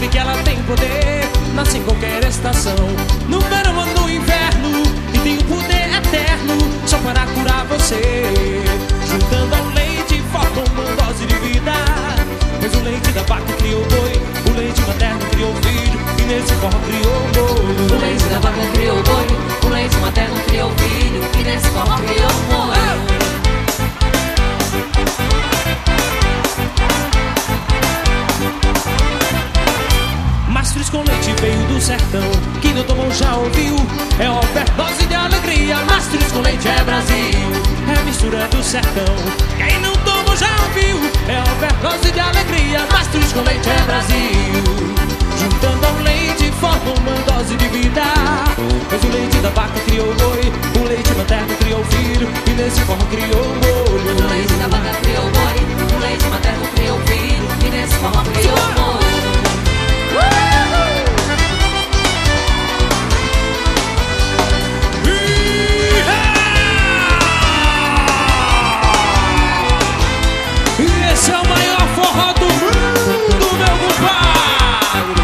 sabe que ela tem poder, nasce em qualquer estação, no verão ou no inverno, e tem um poder eterno, só para curar você. Juntando ao leite, forma uma dose de vida, pois o leite da vaca criou o boi, o leite materno criou o filho, e nesse forró criou o molho. O leite da vaca criou o boi, o leite materno criou o filho, e nesse forró criou o molho. Mastros com leite veio do sertão, quem não tomou já ouviu, é overdose de alegria. Mastros com leite é Brasil, é a mistura do sertão, quem não tomou já ouviu, é overdose de alegria. Mastros com leite é Brasil, juntando ao leite forma uma dose de vida, pois o leite da vaca criou o boi, o leite materno criou o filho, e nesse forró criou o molho. O leite da vaca criou o boi, o leite materno criou o filho, e nesse forró criou o molho. Esse é o maior forró do mundo, meu compadre.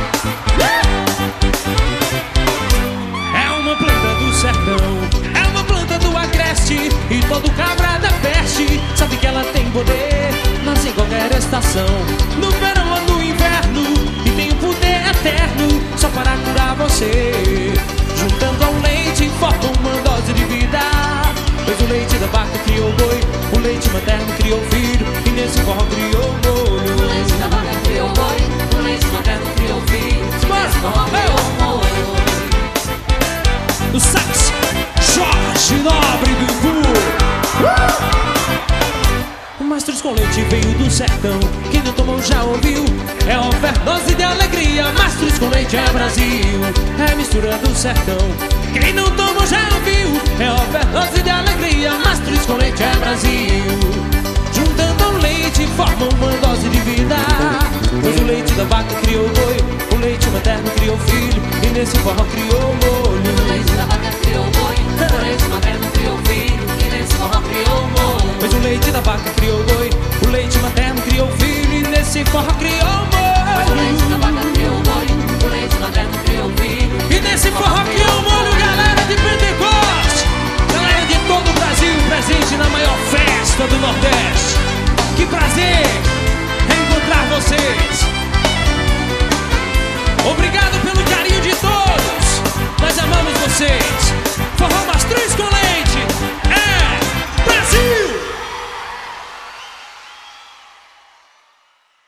É uma planta do sertão, é uma planta do agreste, e todo cabra da peste sabe que ela tem poder, nasce em qualquer estação, no verão ou no inverno, e tem um poder eterno, só para curar você. Juntando ao leite, forma uma dose de vida, pois o leite da vaca criou o boi, o leite materno criou o filho, e nesse forró criou o molho. O leite da vaca criou o boi, o leite materno criou o filho, e nesse forró criou o molho. O sax, Jorge Nobre do Ipu. O Mastros com leite veio do sertão, quem não tomou já ouviu, é overdose de alegria. Mastros com leite é Brasil, é a mistura do sertão, quem não tomou já ouviu, é overdose de alegria. Mastros com leite é Brasil, juntando ao leite forma uma dose de vida, pois o leite da vaca criou o boi, o leite materno criou o filho, e nesse forró criou o molho.